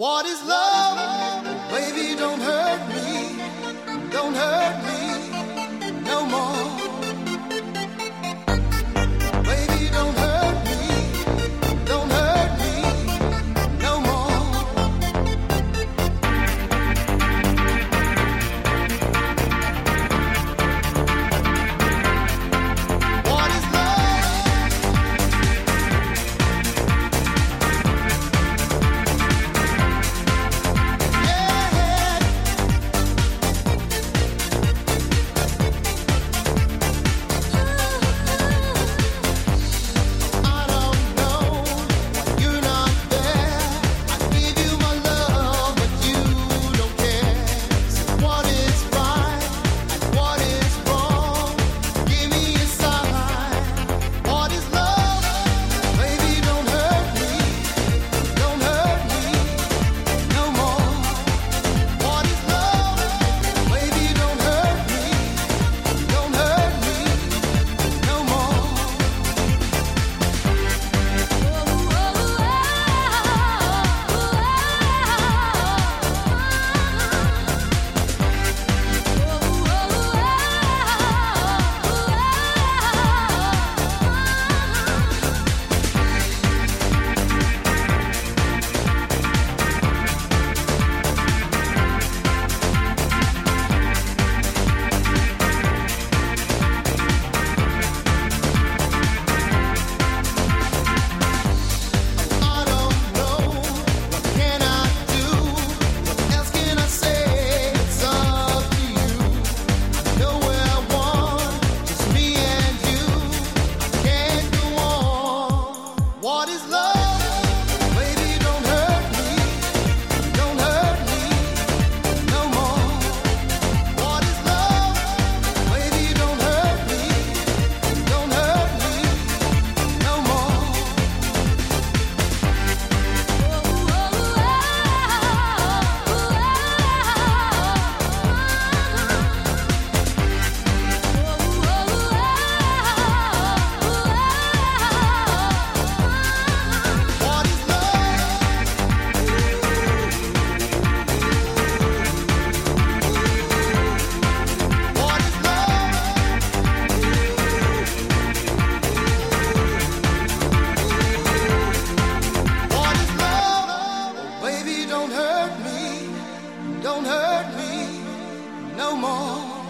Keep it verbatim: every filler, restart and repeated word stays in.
What is love? Baby, don't hurt me. Don't hurt me no more. Baby, don't hurt me. Don't hurt me no more. What is love? Yeah. I don't know why you're not there. I give you my love, but you don't care. So what is right and what is wrong? Give me a sign. What is love? Baby, don't hurt me. Don't hurt me no more. What is love? Baby, don't hurt me. Don't hurt me no more. I don't know. What can I do? What else can I say? It's up to you. I know where I want, just me and you. I can't go on. What is love? Baby, don't hurt me. Don't hurt me no more. What is love? Baby, don't hurt me. Don't hurt me no more. What is love? What is love? What is love? Baby, don't hurt me. Don't hurt me no more.